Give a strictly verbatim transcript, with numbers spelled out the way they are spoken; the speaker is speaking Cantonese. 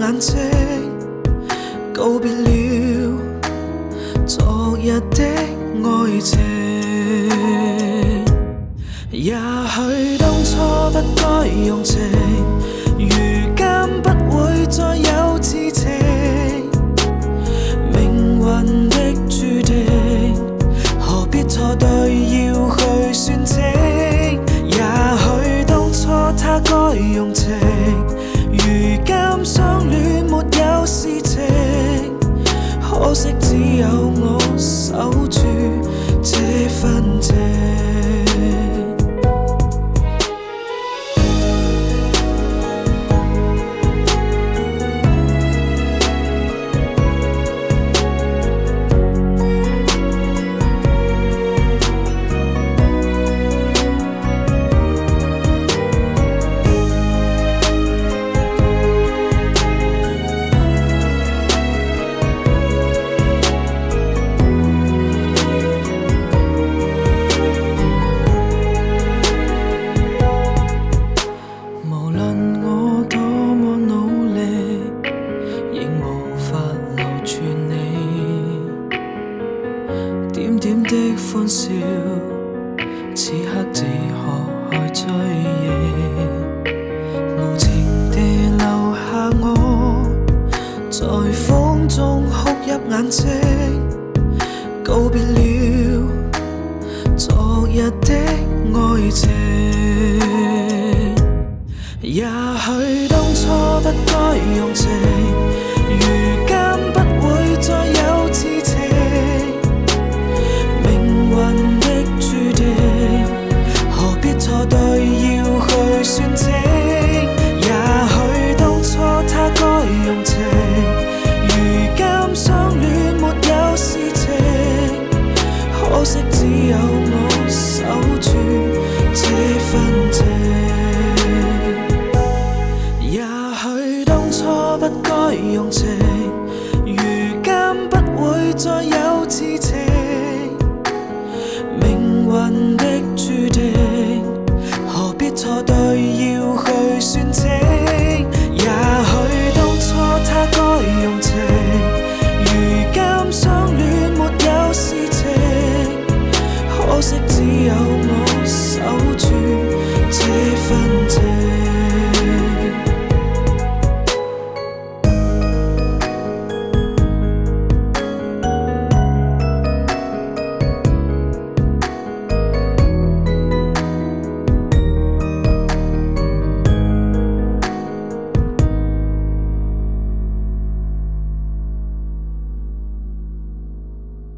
眼睛，告別了昨日的愛情。也許當初不該用情，如今不會再有痴情。命運的注定，何必錯對要去算清？也許當初他該用情，如今相戀沒有事情。可惜只有我守住這份情。點點的歡笑，此刻只學去追憶，無情地留下我，在風中哭泣眼睛，告別了昨日的愛情。